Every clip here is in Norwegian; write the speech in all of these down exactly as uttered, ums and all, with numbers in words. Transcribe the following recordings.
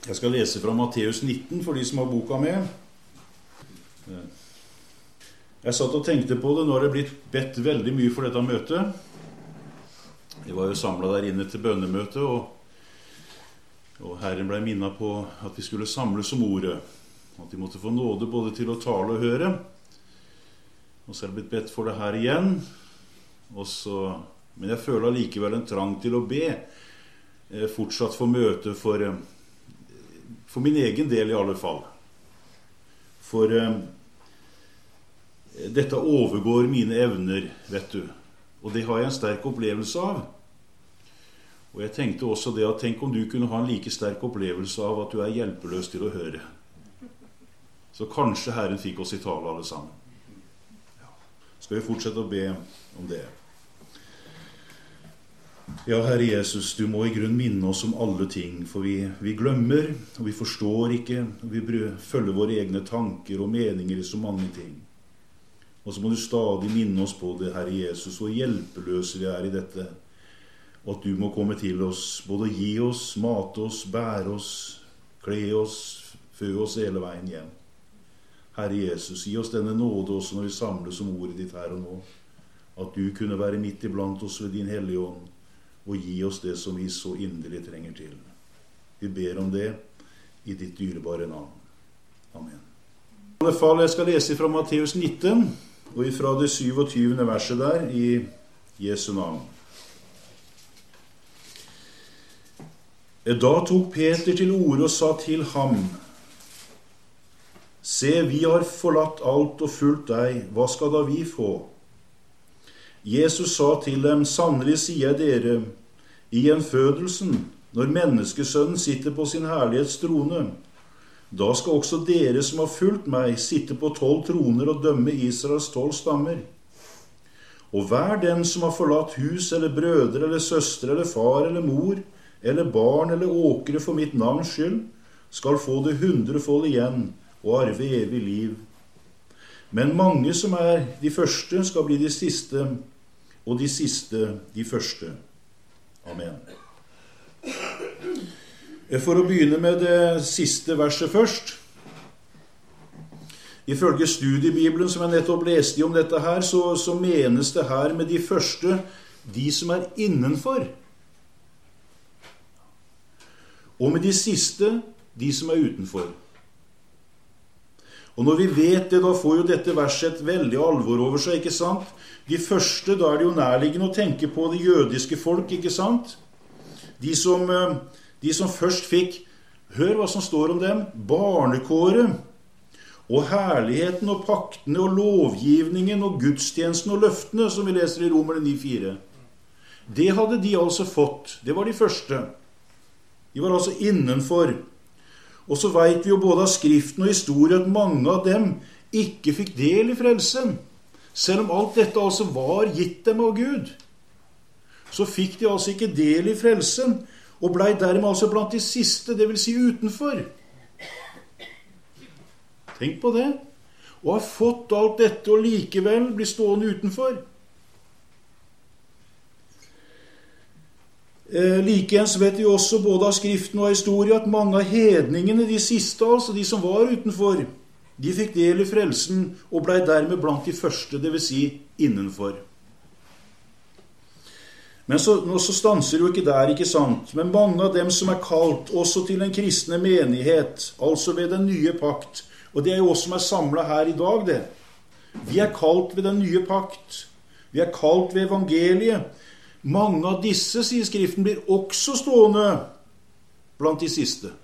Jeg skal lese fra Matteus nitten for de som har boka med. Jeg satt og tenkte på det. Nå har det blitt bedt veldig mye for dette møtet. Vi var jo samlet der inne til bønnemøte, og, og Herren ble minnet på at vi skulle samles om ordet. At de måtte få nåde både til å tale og høre. Og så er det blitt bedt for det her igjen. Og så, men jeg føler likevel en trang til å be eh, fortsatt for møte for, eh, for min egen del i alle fall. For eh, dette overgår mine evner, vet du. Og det har jeg en sterk opplevelse av. Og jeg tenkte også det at tenk om du kunne ha en like sterk opplevelse av at du er hjelpeløs til å høre. Så kanskje Herren fikk oss i tale alle sammen. Ja. Skal vi fortsette å be om det? Ja, Herre Jesus, du må i grunn minne oss om alle ting, for vi, vi glemmer, og vi forstår ikke, og vi følger våre egne tanker og meninger i så mange ting. Og så må du stadig minne oss på det, Herre Jesus, og hjelpeløse vi er i dette. Og at du må komme til oss, både gi oss, mate oss, bære oss, kle oss, fø oss hele veien hjem. Herre Jesus, gi oss denne nåde også når vi samles om ordet ditt her og nå. At du kunne være midt iblant oss ved din hellige ånd, og gi oss det som vi så inderlig trenger til. Vi ber om det i ditt dyrebare navn. Amen. I alle fall, jeg skal lese fra Matteus nitten, og fra det syvogtyvende verset der, i Jesu navn. Da tok Peter til orde og sa til ham: Se, vi har forlatt alt og fulgt deg, hva skal da vi få? Jesus sa til dem: Sannelig sier jeg dere, i gjenfødelsen, når menneskesønnen sitter på sin herlighetstrone, da skal også dere som har fulgt meg sitte på tolv troner og dømme Israels tolv stammer. Og hver den som har forlatt hus eller brødre eller søstre eller far eller mor eller barn eller åkre for mitt navns skyld, skal få det hundrefold igjen og arve evig liv. Men mange som er de første skal bli de siste, og de siste de første. Amen. For å begynne med det siste verset først. Ifølge studiebibelen som jeg nettopp leste om dette her, så, så menes det her med de første, de som er innenfor. Og med de siste, de som er utenfor. Og når vi vet det, da får jo dette verset et veldig alvor over seg, ikke sant? De første, da er det jo nærliggende å tenke på det jødiske folk, ikke sant? De som... De som først fikk, hør hva som står om dem, barnekåret, og herligheten og paktene og lovgivningen og gudstjenesten og løftene, som vi leser i Romerne ni fire. Det hadde de altså fått. Det var de første. De var altså innenfor. Og så vet vi jo både av skriften og historie at mange av dem ikke fikk del i frelsen. Selv om alt dette altså var gitt dem av Gud, så fikk de altså ikke del i frelsen, og ble dermed altså blant de siste, det vil si utenfor. Tenk på det. Og har fått alt dette og likevel bli stående utenfor. Eh, Likeens vet vi også både av skriften og av historie at mange av hedningene, de siste altså, de som var utenfor, de fikk del i frelsen og ble dermed blant de første, det vil si innenfor. Men så, nå så stanser jo ikke der, ikke sant? Men mange av dem som er kalt også til den kristne menighet, altså ved den nye pakt, og det er jo oss som er samlet her i dag, det. Vi er kalt ved den nye pakt. Vi er kalt ved evangeliet. Mange av disse, sier skriften, blir også stående blant de siste.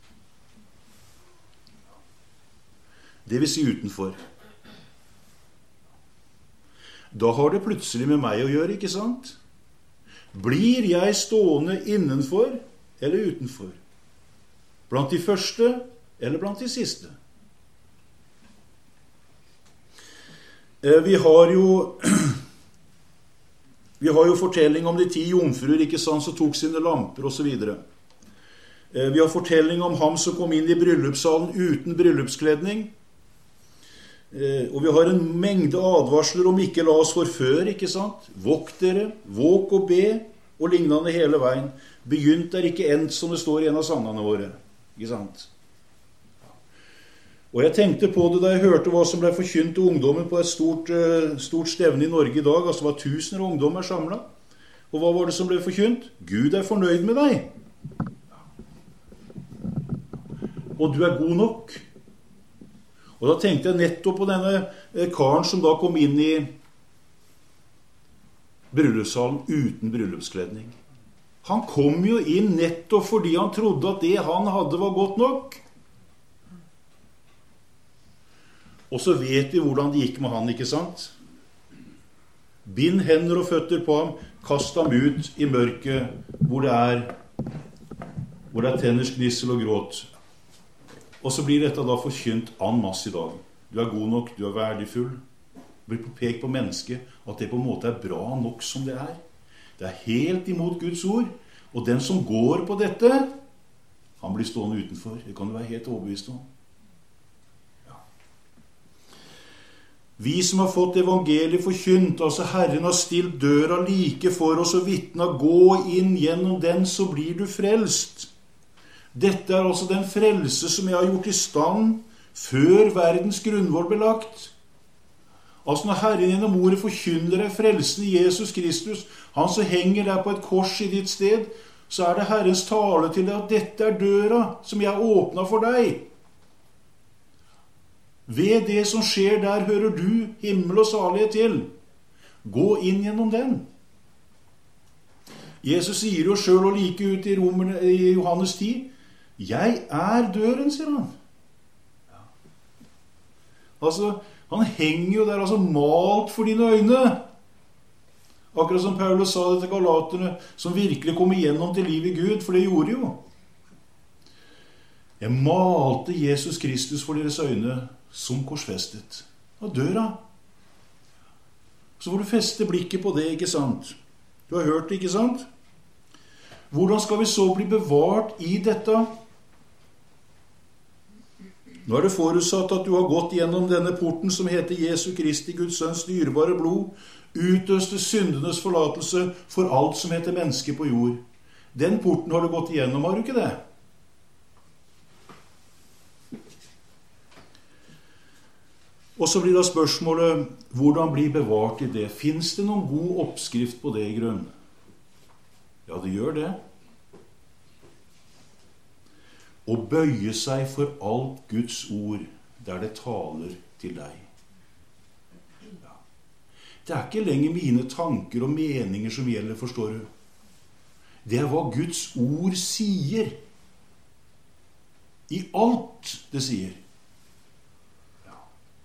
Det vil si utenfor. Da har det plutselig med meg å gjøre, ikke sant? Blir jeg stående innenfor eller utenfor? Blant de første eller blant de siste? Vi har jo vi har jo fortelling om de ti jomfruer, ikke sant, som tok sine lamper og så videre. Vi har fortelling om ham som kom inn i bryllupssalen uten bryllupskledning. Og vi har en mengde advarsler om ikke la oss forføre, ikke sant? Vokt dere, våk og be, og lignende hele veien. Begynt er ikke endt, som det står i en av sangene våre. Ikke sant? Og jeg tenkte på det da jeg hørte hva som ble forkynt til ungdommen på et stort, stort stevne i Norge i dag. Altså det var tusener av ungdommer samlet. Og hva var det som ble forkynt? Gud er fornøyd med deg. Og du er god nok. Og da tenkte jeg nettopp på denne karen som da kom inn i bryllupssalen uten bryllupskledning. Han kom jo inn nettopp fordi han trodde at det han hadde var godt nok. Og så vet vi hvordan det gikk med han, ikke sant? Bind hender og føtter på ham, kast ham ut i mørket hvor det er, hvor det er tenners gnissel og gråt. Og så blir dette da forkynt en masse i dag. Du er god nok, du er verdifull. Det blir pekt på mennesket at det på en måte er bra nok som det er. Det er helt imot Guds ord. Og den som går på dette, han blir stående utenfor. Det kan du være helt overbevist om. Ja. Vi som har fått evangeliet forkynt, altså Herren har stilt døra like for oss og vitna, gå inn gjennom den, så blir du frelst. Dette er altså den frelse som jeg har gjort i stand før verdens grunnvoll ble lagt. Altså når Herren gjennom ordet forkynner deg frelsen i Jesus Kristus, han som henger der på et kors i ditt sted, så er det Herrens tale til deg at dette er døra som jeg har åpnet for deg. Ved det som skjer der hører du himmel og salighet til. Gå inn gjennom den. Jesus sier jo selv og like ut i, Romerne, i Johannes ti, jeg er døren, sier han. Altså, han henger jo der, altså malt for dine øyne. Akkurat som Paulus sa det til galaterne, som virkelig kom igjennom til liv i Gud, for det gjorde jo. Jeg malte Jesus Kristus for deres øyne som korsfestet. Og døra. Så får du feste blikket på det, ikke sant? Du har hørt det, ikke sant? Hvordan skal vi så bli bevart i dette? Nå er det forutsatt at du har gått gjennom denne porten som heter Jesu Kristi, Guds sønns dyrebare blod, utøste syndenes forlatelse for alt som heter menneske på jord. Den porten har du gått igjennom, har du ikke det? Og så blir da spørsmålet, hvordan bli bevart i det? Finns det noen god oppskrift på det i grunn? Ja, det gjør det. Å bøye seg for alt Guds ord der det taler til deg. Ja. Det er ikke lenger mine tanker og meninger som gjelder, forstår du. Det er hva Guds ord sier. I alt det sier. Ja.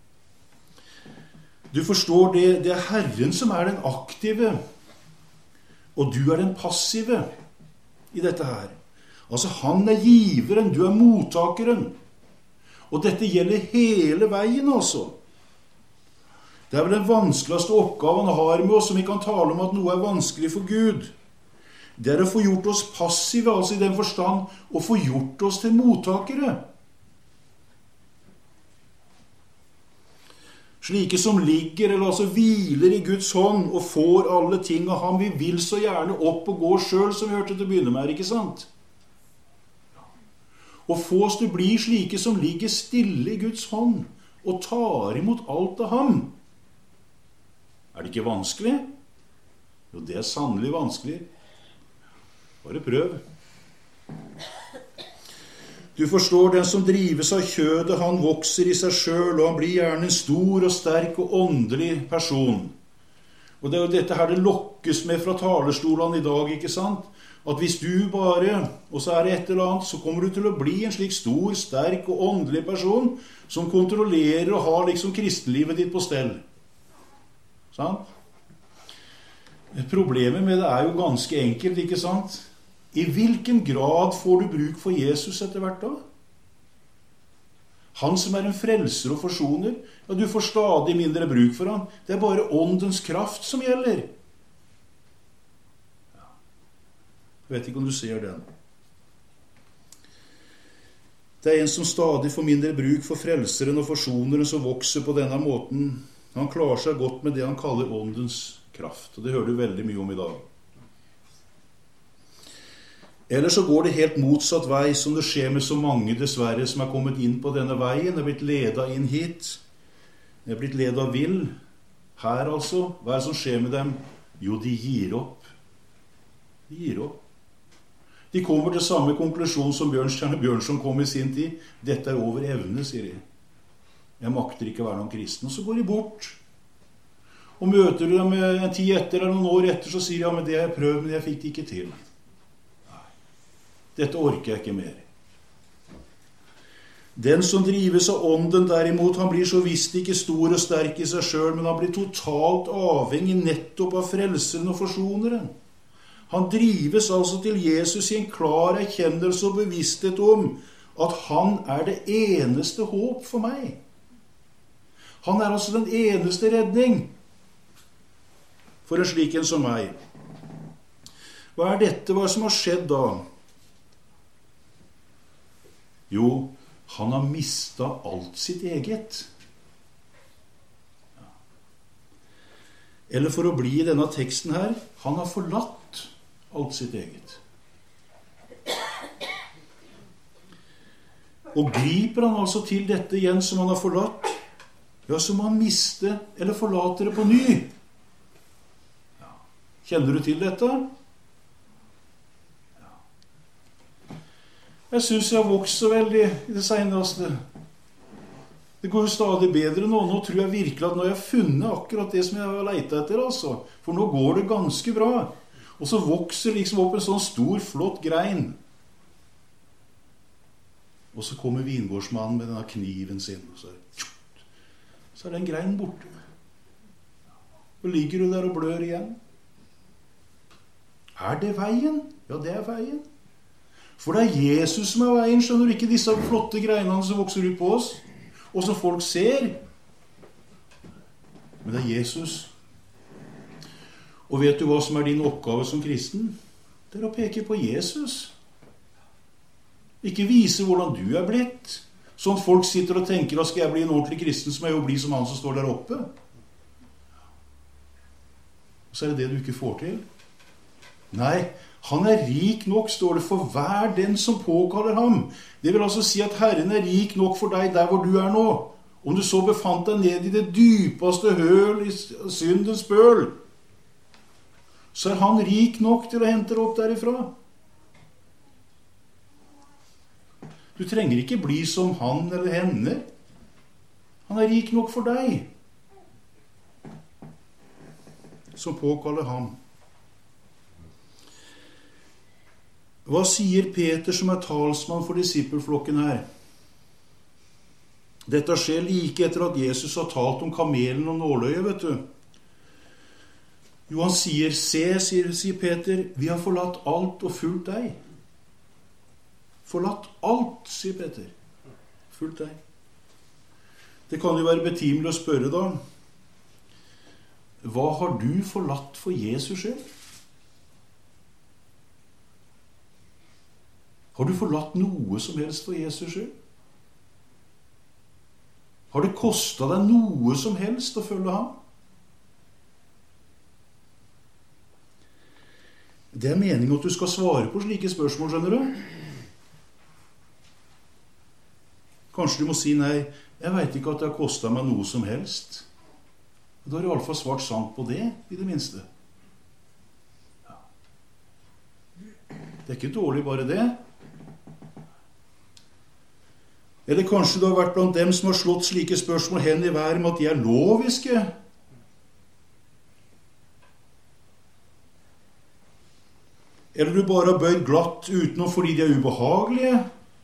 Du forstår det, det er Herren som er den aktive, og du er den passive i dette her. Altså, han er giveren, du er mottakeren. Og dette gjelder hele veien, altså. Det er vel den vanskeligste oppgaven han har med oss, som vi kan tale om at noe er vanskelig for Gud. Det er å få gjort oss passive, altså i den forstand, og få gjort oss til mottakere. Slike som ligger, eller altså hviler i Guds hånd, og får alle ting av ham. Vi vil så gjerne opp og gå selv, som vi hørte til å begynne med, ikke sant? Og få oss til å bli slike som ligger stille i Guds hånd og tar imot alt av ham. Er det ikke vanskelig? Jo, det er sannelig vanskelig. Bare prøv. Du forstår, den som drives av kjødet, han vokser i seg selv, og han blir gjerne en stor og sterk og åndelig person. Og det er jo dette her det lokkes med fra talerstolene i dag, ikke sant? At hvis du bare, og så er det et eller annet, så kommer du til å bli en slik stor, sterk og åndelig person som kontrollerer og har liksom kristenlivet ditt på stell. Sant? Problemet med det er jo ganske enkelt, ikke sant? I hvilken grad får du bruk for Jesus etter hvert da? Han som er en frelser og forsoner, ja, du får stadig mindre bruk for han. Det er bare åndens kraft som gjelder. Jeg vet ikke om du ser den. Det er en som stadig får mindre bruk for frelseren og forsoneren som vokser på denne måten. Han klarer seg godt med det han kaller åndens kraft, og det hører du veldig mye om i dag. Eller så går det helt motsatt vei, som det skjer med så mange dessverre som er kommet inn på denne veien, er blitt ledet inn hit, er blitt ledet vill. Her altså, hva er det som skjer med dem? Jo, de gir opp. De gir opp. De kommer til samme konklusjon som Bjørnstjerne Bjørnson kom i sin tid. Dette er over evne, sier de. Jeg makter ikke å være noen kristen. Og så går de bort. Og møter du dem en tid etter eller noen år etter, så sier de, ja, men det har jeg prøvd, men jeg fikk det ikke til. Nei. Dette orker jeg ikke mer. Den som drives av ånden derimot, han blir så visst ikke stor og sterk i seg selv, men han blir totalt avhengig nettopp av frelseren og forsoneren. Han drives altså til Jesus i en klar erkjennelse og bevissthet om at han er det eneste håp for meg. Han er altså den eneste redning for en slik en som meg. Hva er dette? Hva som har skjedd da? Jo, han har mistet alt sitt eget. Eller for å bli i denne teksten her, han har forlatt alt sitt eget. Og griper han altså til dette igjen som han har forlatt, ja, så må han miste eller forlate det på ny. Ja. Kjenner du til dette? Ja. Jeg synes jeg har vokst så veldig i det seneste. Det går jo stadig bedre nå. Nå tror jeg virkelig at nå har jeg funnet akkurat det som jeg har letet etter, altså. For nå går det ganske bra. Og så vokser liksom opp en sånn stor, flott grein. Og så kommer vingårdsmannen med denne kniven sin, og så er, så er den greinen borte. Og ligger du der og blør igjen. Er det veien? Ja, det er veien. For det er Jesus som er veien, skjønner du, ikke disse flotte greinene som vokser ut på oss, og som folk ser. Men det er Jesus. Og vet du hva som er din oppgave som kristen? Det er å peke på Jesus. Ikke vise hvordan du er blitt. Sånn at folk sitter og tenker, da skal jeg bli en ordentlig kristen, så må jeg jo bli som han som står der oppe. Og så er det det du ikke får til. Nei, han er rik nok, står det, for hver den som påkaller ham. Det vil altså si at Herren er rik nok for deg der hvor du er nå. Om du så befant deg ned i det dypeste høl i syndens bøl, så er han rik nok til å hente deg opp derifra. Du trenger ikke bli som han eller henne. Han er rik nok for deg, som påkaller ham. Hva sier Peter som er talsmann for disippelflokken her? Dette skjer like etter at Jesus har talt om kamelen og nåløyet, vet du. Jo, han sier, se, sier, sier Peter, vi har forlatt alt og fulgt deg. Forlatt alt, sier Peter. Fulgt deg. Det kan jo være betimelig å spørre da. Hva har du forlatt for Jesus skyld? Har du forlatt noe som helst for Jesus skyld? Har det kostet deg noe som helst å følge ham? Det er meningen at du skal svare på slike spørsmål, skjønner du? Kanskje du må si nei, jeg vet ikke at det har kostet meg noe som helst. Da har du i alle fall svart sant på det, i det minste. Ja. Det er ikke dårlig bare det. Eller kanskje du har vært blant dem som har slått slike spørsmål hen i været med at de er loviske. Eller du bare har bøyd glatt utenom fordi de er ubehagelige.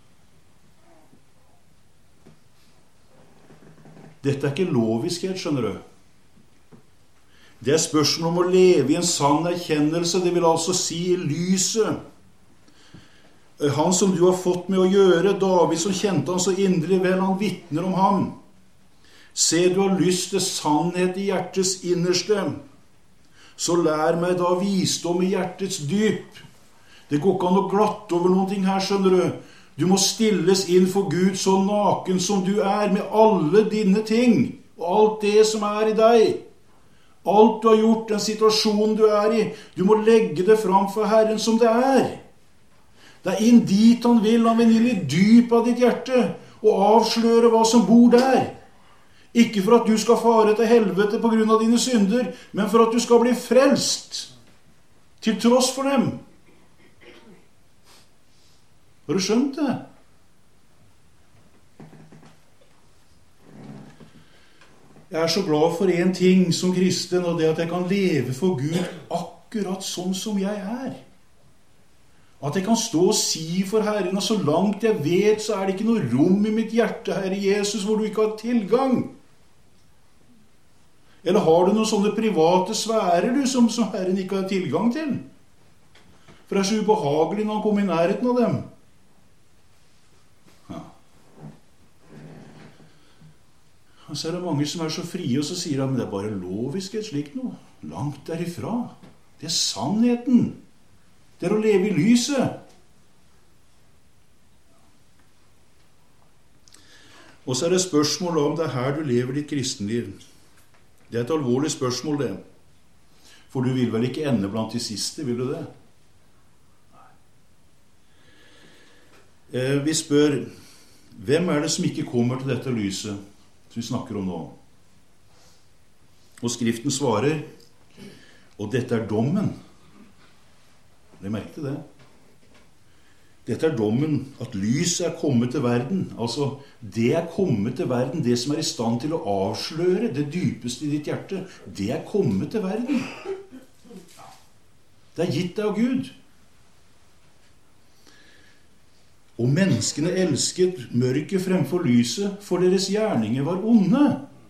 Dette er ikke loviskhet, skjønner du. Det er spørsmål om å leve i en sann erkjennelse, det vil altså si i lyset. Han som du har fått med å gjøre, David som kjente han så inderlig vel, han vitner om ham. Se, du har lyst til sannhet i hjertets innerste. Så lær meg da visdom i hjertets dyp. Det går ikke an å glatte over noen ting her, skjønner du. Du må stilles inn for Gud så naken som du er, med alle dine ting, og alt det som er i deg. Alt du har gjort, den situasjonen du er i, du må legge det fram for Herren som det er. Det er inn dit han vil. Han vil inn i dypet av ditt hjerte og avsløre hva som bor der. Ikke for at du skal fare til helvete på grunn av dine synder, men for at du skal bli frelst til tross for dem. Har du skjønt det? Jeg er så glad for en ting som kristen, og det at jeg kan leve for Gud akkurat sånn som jeg er. At jeg kan stå og si for Herren, og så langt jeg vet, så er det ikke noe rom i mitt hjerte, Herre Jesus, hvor du ikke har tilgang. Eller har du noen sånne private sfærer du, som, som Herren ikke har tilgang til? For det er så ubehagelig når han kommer i nærheten av dem. Og så er det mange som er så frie, og så sier de, men det er bare lovisk et slikt noe. Langt derifra. Det er sannheten. Det er å leve i lyset. Og så er det spørsmål om det er her du lever ditt kristenliv. Det er et alvorlig spørsmål, det. For du vil vel ikke ende blant de siste, vil du det? Eh, vi spør, hvem er det som ikke kommer til dette lyset som vi snakker om nå? Og Skriften svarer, og dette er dommen. Dere merkte det? Dette er dommen, at lyset er kommet til verden. Altså, det er kommet til verden, det som er i stand til å avsløre det dypeste i ditt hjerte, det er kommet til verden. Det er gitt deg av Gud. Og menneskene elsket mørket fremfor lyset, for deres gjerninger var onde.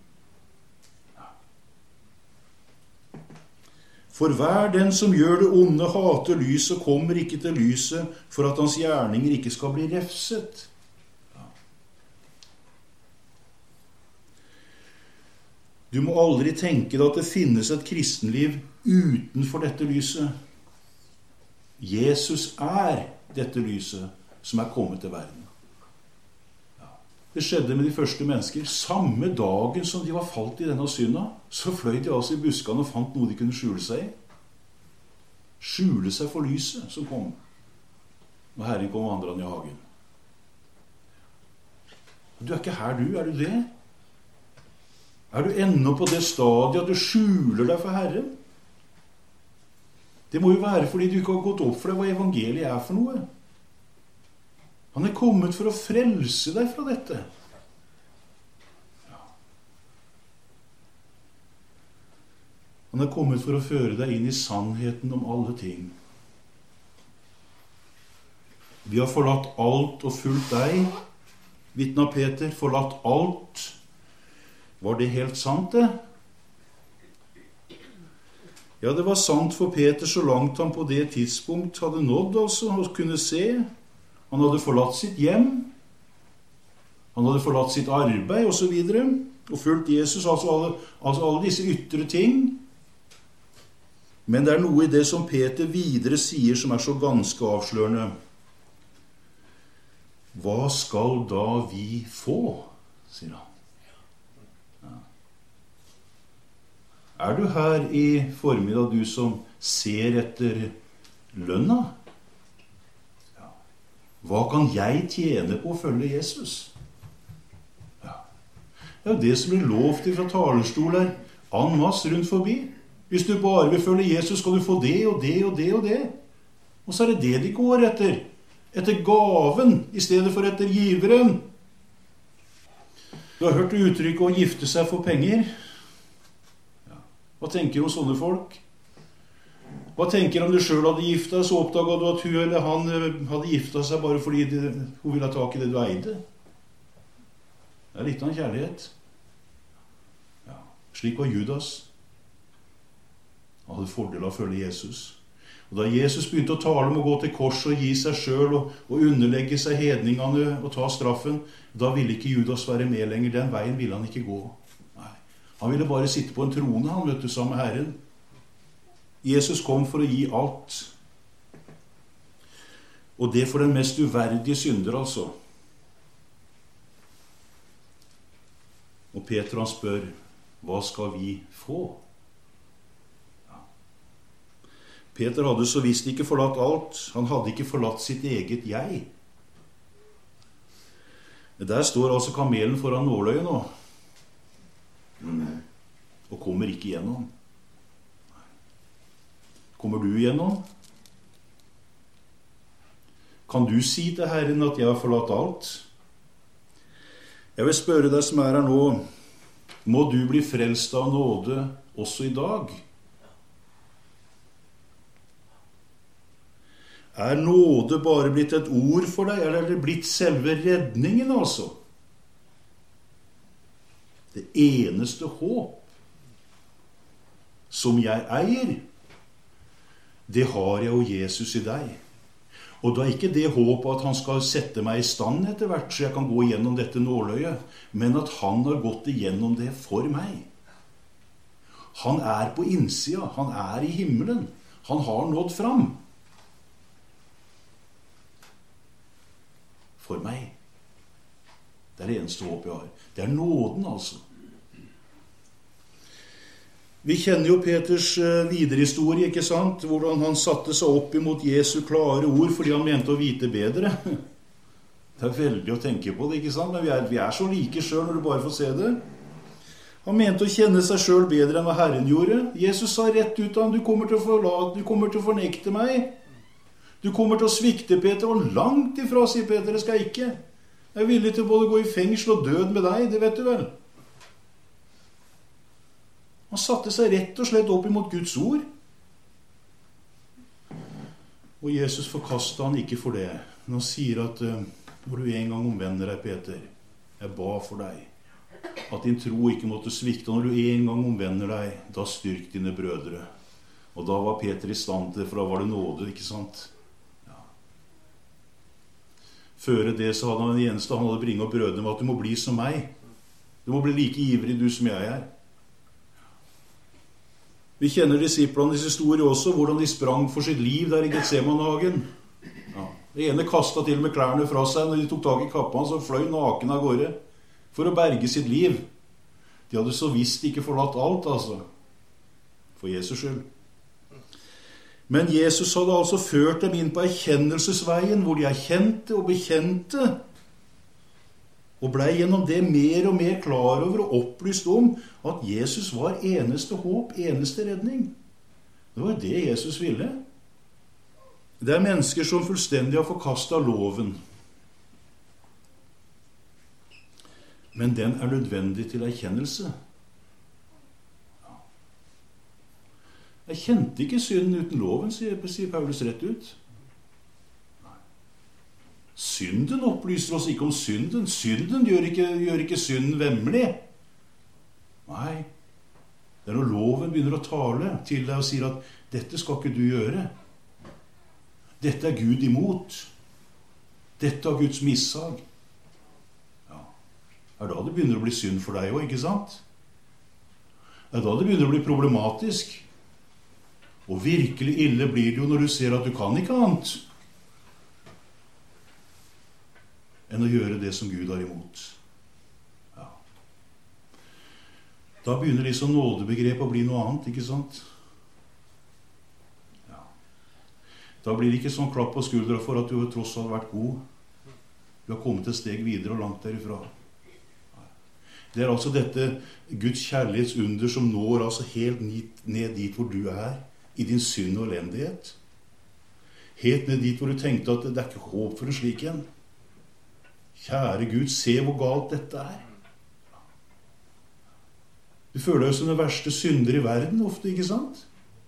For hver den som gjør det onde, hater lyset, kommer ikke til lyset, for at hans gjerninger ikke skal bli refset. Du må aldri tenke deg at det finnes et kristenliv utenfor dette lyset. Jesus er dette lyset som er kommet til verden. Det skjedde med de første mennesker. Samme dagen som de var falt i denne synda, så fløy de altså i buskene og fant noe de kunne skjule seg i. Skjule seg for lyset som kom når Herren kom vandrende i hagen. Du er ikke her du, er du det? Er du ennå på det stadiet at du skjuler deg for Herren? Det må jo være fordi du ikke har gått opp for deg hva evangeliet er for noe. Han er kommet for å frelse deg fra dette. Ja. Han er kommet for å føre deg inn i sannheten om alle ting. Vi har forlatt alt og fulgt deg, vitna Peter, forlatt alt. Var det helt sant, det? Ja, det var sant for Peter så langt han på det tidspunkt hadde nådd, altså, og kunne se. Han hadde forlatt sitt hjem, han hadde forlatt sitt arbeid og så videre, og fulgt Jesus, altså alle, altså alle disse ytre ting. Men det er noe i det som Peter videre sier som er så ganske avslørende. Hva skal da vi få, sier han. Ja. Er du her i formiddag, du som ser etter lønna? Hva kan jeg tjene på å følge Jesus? Ja. Det er jo det som blir lovt fra talerstol her, en masse rundt forbi. Hvis du bare vil følge Jesus, skal du få det og det og det og det. Og så er det det de går etter. Etter gaven, i stedet for etter giveren. Du har hørt uttrykket å gifte seg for penger. Ja. Hva tenker du om sånne folk? Hva tenker du om du selv hadde giftet deg, så oppdaget du at hun eller han hadde giftet seg bare fordi det, hun ville ha tak i det du eide? Det er litt av en kjærlighet. Ja, slik var Judas. Han hadde fordel av å følge Jesus. Og da Jesus begynte å tale om å gå til kors og gi seg selv og, og underlegge seg hedningene og ta straffen, da ville ikke Judas være med lenger. Den veien ville han ikke gå. Nei. Han ville bare sitte på en trone, han vet du, sammen med Herren. Jesus kom for å gi alt. Og det for den mest uverdige synder, altså. Og Peter han spør, hva skal vi få? Ja. Peter hadde så visst ikke forlatt alt. Han hadde ikke forlatt sitt eget jeg. Der står altså kamelen foran nåløyet nå. Og kommer ikke igjennom. Kommer du igjennom? Kan du si til Herren at jeg har forlatt alt? Jeg vil spørre deg som er her nå, må du bli frelst av nåde også i dag? Er nåde bare blitt et ord for deg, eller er det blitt selve redningen altså? Det eneste håp som jeg eier, det har jeg og Jesus i deg. Og da er ikke det håpet at han skal sette meg i stand etter hvert, så jeg kan gå igjennom dette nåløyet, men at han har gått igjennom det for meg. Han er på innsida, han er i himmelen, han har nådd fram. For meg. Det er det eneste håp jeg har. Det er nåden, altså. Vi kjenner jo Peters viderehistorie, ikke sant? Hvordan han satte seg opp imot Jesu klare ord fordi han mente å vite bedre. Det er veldig å tenke på det, ikke sant? Men vi er, vi er så like selv når du bare får se det. Han mente å kjenne seg selv bedre enn hva Herren gjorde. Jesus sa rett ut av ham, du kommer til å forlate, du kommer til å fornekte meg. Du kommer til å svikte, Peter, og langt ifra, sier Peter, det skal jeg ikke. Jeg er villig til både å gå i fengsel og død med deg, det vet du vel. Han satte seg rett og slett opp imot Guds ord. Og Jesus forkastet han ikke for det. Men han sier at når du en gang omvender deg, Peter, jeg ba for deg, at din tro ikke måtte svikte. Når du en gang omvender deg, da styrk dine brødre. Og da var Peter i stand til, for da var det nåde, ikke sant? Før det så hadde han det eneste han hadde bringet opp brødrene med at du må bli som meg. Du må bli like ivrig du som jeg er. Vi kjenner disiplenes historie også, hvordan de sprang for sitt liv der i Getsemanhagen. Ja. Det ene kastet til med klærne fra seg når de tok tak i kappa hans og fløy naken av gårde for å berge sitt liv. De hadde så visst ikke forlatt alt, altså. For Jesus skyld. Men Jesus hadde altså ført dem inn på erkjennelsesveien, hvor de erkjente og bekjente, og ble gjennom det mer og mer klar over og opplyst om at Jesus var eneste håp, eneste redning. Det var det Jesus ville. Det er mennesker som fullstendig har forkastet loven. Men den er nødvendig til erkjennelse. Jeg kjente ikke synden uten loven, sier Paulus rett ut. Synden opplyser oss ikke om synden. Synden gjør ikke, gjør ikke synden vemmelig. Nei, det er når loven begynner å tale til deg og sier at dette skal ikke du gjøre. Dette er Gud imot. Dette er Guds mishag. Ja, det er da det begynner å bli synd for deg også, ikke sant? Det er da det begynner å bli problematisk. Og virkelig ille blir det jo når du ser at du kan ikke annet enn å gjøre det som Gud har imot. Ja. Da begynner liksom nådebegrepet å bli noe annet, ikke sant? Ja. Da blir det ikke sånn klapp på skuldra for at du tross har vært god. Du har kommet et steg videre og langt derifra. Det er altså dette Guds kjærlighetsunder som når altså helt ned dit hvor du er, i din synd og elendighet. Helt ned dit hvor du tenkte at det er ikke håp for en slik en. Kjære Gud, se hvor galt dette er. Du føler deg som den verste synder i verden ofte, ikke sant?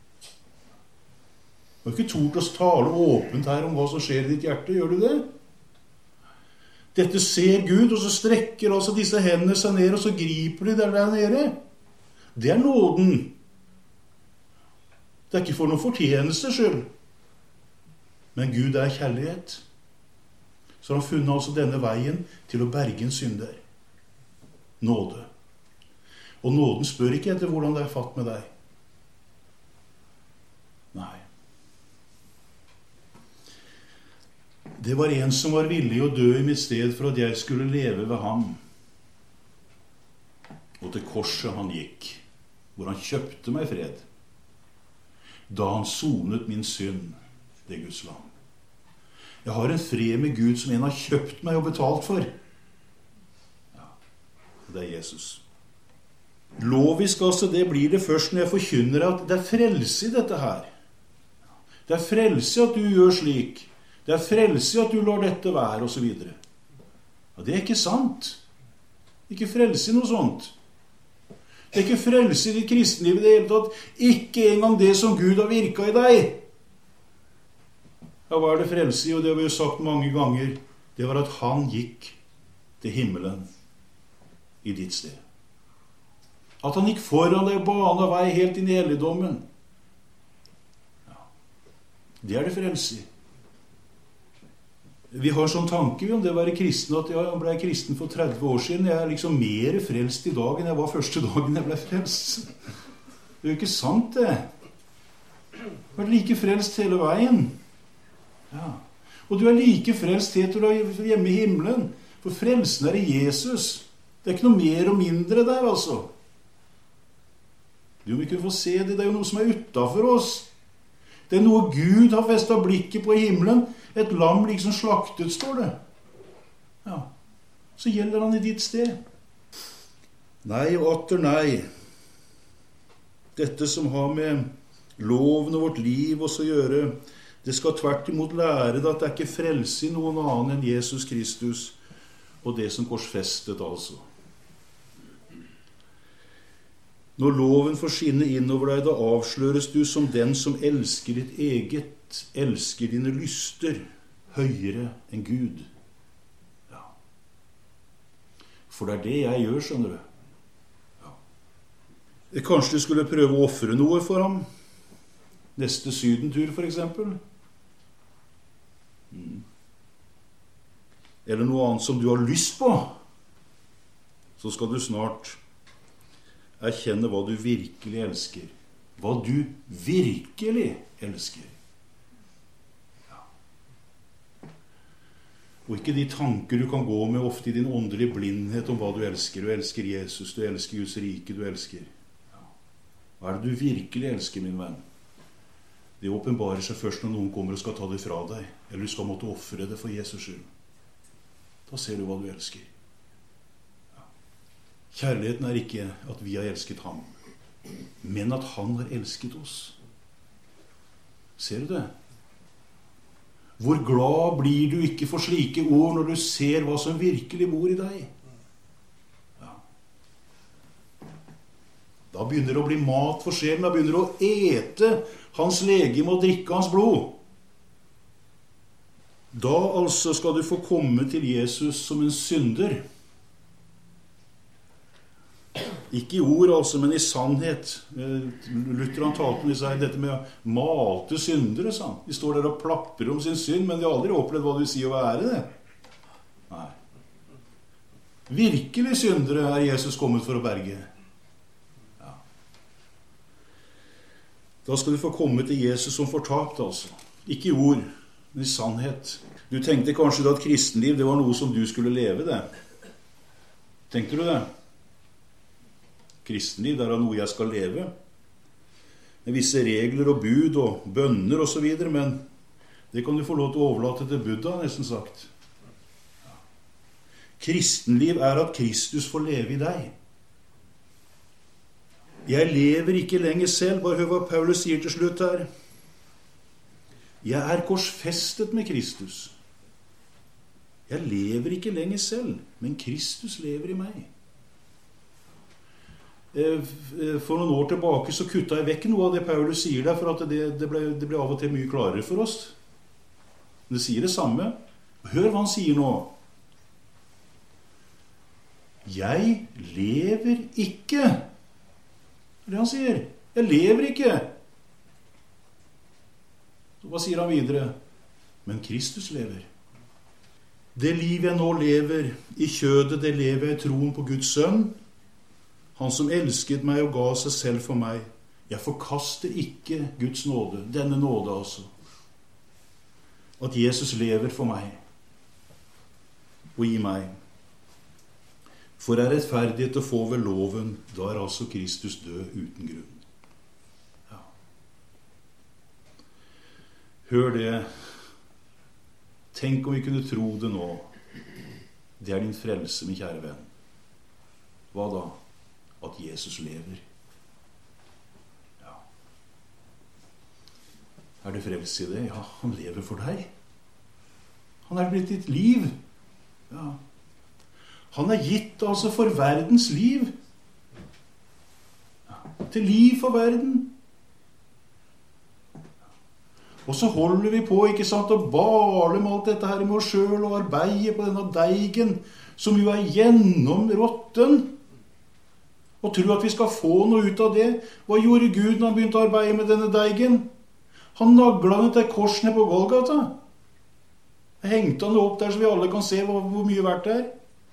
Du har ikke tort å tale åpent her om hva som skjer i ditt hjerte, gjør du det? Dette ser Gud, og så strekker altså disse hendene seg ned, og så griper de der der nede. Det er nåden. Det er ikke for noen fortjeneste skyld. Men Gud er kjærlighet. Så han har funnet altså denne veien til å berge en synder. Nåde. Og nåden spør ikke etter hvordan det er fatt med deg. Nei. Det var en som var villig å dø i mitt sted for at jeg skulle leve ved ham. Og til korset han gikk, hvor han kjøpte meg fred. da han sonet min synd, det er Guds lam. Jeg har en fred med Gud som en har kjøpt meg og betalt for. Ja, det er Jesus. Lovisk, altså, det blir det først når jeg forkynner at det er frelse i dette her. Det er frelse at du gjør slik. Det er frelse at du lar dette være, og så videre. Ja, det er ikke sant. Ikke frelse i noe sånt. Det er ikke frelse i ditt kristenliv i det hele tatt. Ikke engang det som Gud har virket i deg. Ja, hva er det frelse i? Og det har vi jo sagt mange ganger. Det var at han gikk til himmelen i ditt sted. At han gikk foran deg og bana vei helt inn i helligdommen. Ja, det er det frelse i. Vi har sånn tanke om det å være kristen, at jeg ble kristen for tretti år siden. Jeg er liksom mer frelst i dag enn jeg var første dagen jeg ble frelst. Det er jo ikke sant, det. Jeg har vært like frelst hele veien. Ja. Og du er like frelst helt til du er hjemme i himmelen. For frelsen er i Jesus. Det er ikke noe mer og mindre der, altså. Du må ikke få se det. Det er jo noe som er utenfor oss. Det er noe Gud har festet blikket på i himmelen. Et lam liksom slaktet, står det. Ja. Så gjelder han i ditt sted. Nei og atter nei. Dette som har med loven og vårt liv også å gjøre, det skal tvert imot lære deg at det er ikke frelse i noen annen enn Jesus Kristus og det som korsfestet, altså. Når loven får skinne innover deg, da avsløres du som den som elsker ditt eget, elsker dine lyster høyere enn Gud. Ja. For det er det jeg gjør, skjønner du. Ja. Kanskje du skulle prøve å offre noe for ham. Neste sydentur, for eksempel. Mm. Eller noe annet som du har lyst på. Så skal du snart erkjenne hva du virkelig elsker. Hva du virkelig elsker. Ja. Og ikke de tanker du kan gå med ofte i din åndelige blindhet om hva du elsker. Du elsker Jesus, du elsker Guds rike, du elsker. Ja. Hva er det du virkelig elsker, min venn? Det åpenbarer seg først når noen kommer og skal ta det fra deg, eller du skal måtte offre det for Jesus skyld. Da ser du hva du elsker. Kjærligheten er ikke at vi har elsket ham, men at han har elsket oss. Ser du det? Hvor glad blir du ikke for slike ord når du ser hva som virkelig bor i deg? Ja. Da begynner det å bli mat for sjelen, da begynner det å ete hans legeme og drikke hans blod. Da altså skal du få komme til Jesus som en synder. Ikke i ord, altså, men i sannhet. Luther han talte om dette med å mate syndere, sa han. De står der og plapper om sin synd, men de har aldri opplevd hva det vil si å være det. Nei. Virkelig syndere er Jesus kommet for å berge. Ja. Da skal du få komme til Jesus som fortapt, altså. Ikke i ord, men i sannhet. Du tenkte kanskje da at kristenliv, det var noe som du skulle leve, det. Tenkte du det? Kristenliv, det er noe jeg skal leve. Med visse regler og bud og bønner og så videre, men det kan du få lov til å overlate til Buddha, nesten sagt. Kristenliv er at Kristus får leve i deg. Jeg lever ikke lenger selv, bare hør hva Paulus sier til slutt her. Jeg er korsfestet med Kristus. Jeg lever ikke lenger selv, men Kristus lever i meg. For noen år tilbake så kutta jeg vekk noe av det Paulus sier der, for at det, det, ble, det ble av og til mye klarere for oss. Men det sier det samme. Hør hva han sier nå. Jeg lever ikke. Det er det han sier. Jeg lever ikke. Så hva sier han videre? Men Kristus lever. Det liv jeg nå lever i kjødet, det lever jeg i troen på Guds sønn, han som elsket meg og ga seg selv for meg. Jeg forkaster ikke Guds nåde, denne nåde altså. At Jesus lever for meg og i meg. For er rettferdighet å få ved loven, da er altså Kristus død uten grunn. Ja. Hør det. Tenk om vi kunne tro det nå. Det er din frelse, min kjære venn. Hva da? At Jesus lever. Ja. Er det frelse i det? Ja, han lever for deg. Han er blitt ditt liv. Ja. Han er gitt altså for verdens liv. Ja. Til liv for verden. Og så holder vi på, ikke sant, og baler med alt dette her med oss selv og arbeider på denne deigen som jo er gjennom råtten. Og tror at vi skal få noe ut av det. Hva gjorde Gud når han begynte å arbeide med denne deigen? Han naglet den til korsen på Golgata. Hengte han det opp der så vi alle kan se hvor, hvor mye verdt det er.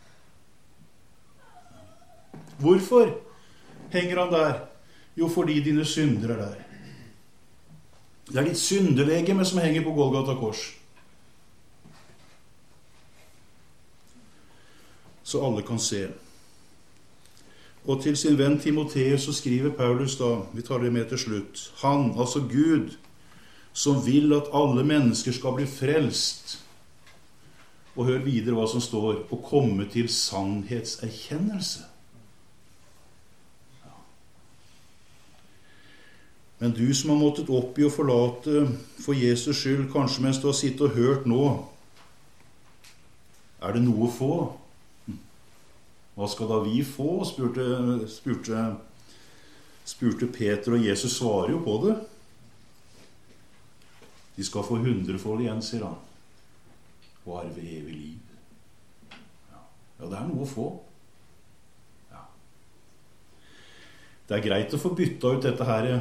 Hvorfor henger han der? Jo, fordi dine synder er der. Det er ditt syndelegeme som henger på Golgata kors. Så alle kan se. Og til sin venn Timoteus så skriver Paulus da, vi tar det med til slutt, han, altså Gud, som vil at alle mennesker skal bli frelst. Og hør videre hva som står, og komme til sannhetserkjennelse. Ja. Men du som har måttet oppgi og forlate for Jesus skyld, kanskje mens du har sittet og hørt nå, er det noe å få? Hva skal da vi få? Spurte, spurte, spurte Peter, og Jesus svarer jo på det. De skal få hundrefold igjen, sier han. Og arve evig liv. Ja. ja, det er noe å få. Ja. Det er greit å få bytta ut dette her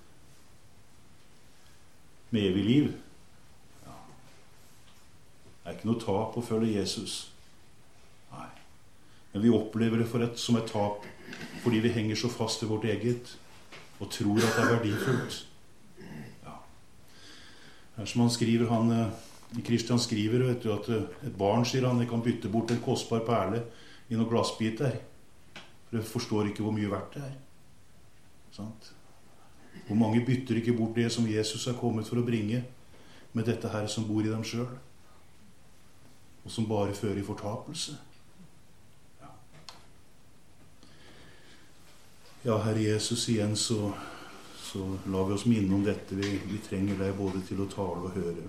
med evig liv. Ja. Det er ikke noe tap å følge Jesus. Nei. Men vi opplever det for et, som et tap fordi vi henger så fast i vårt eget og tror at det er verdifullt. Ja. Her som han skriver, han, Kristian skriver, vet du, at et barn, sier han, det kan bytte bort en kostbar perle i noen glassbiter. For det forstår ikke hvor mye verdt det er. Sant? Hvor mange bytter ikke bort det som Jesus er kommet for å bringe med dette her som bor i dem selv, og som bare fører i fortapelse. Ja, Herre Jesus, igjen så, så lar vi oss minne om dette. Vi, vi trenger deg både til å tale og høre.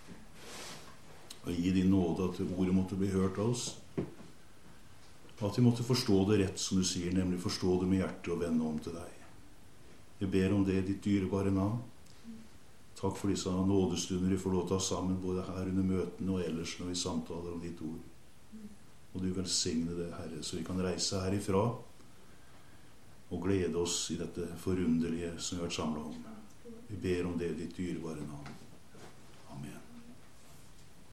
Og gi din nåde at ordet måtte bli hørt av oss. Og at vi måtte forstå det rett, som du sier, nemlig forstå det med hjertet og vende om til deg. Jeg ber om det i ditt dyrebare navn. Takk for disse nådestunder vi får lov til å ha sammen, både her under møtene og ellers når vi samtaler om ditt ord. Og du velsigne det, Herre, så vi kan reise herifra og glede oss i dette forunderlige som vi har vært samlet om. Vi ber om det i ditt dyrebare navn.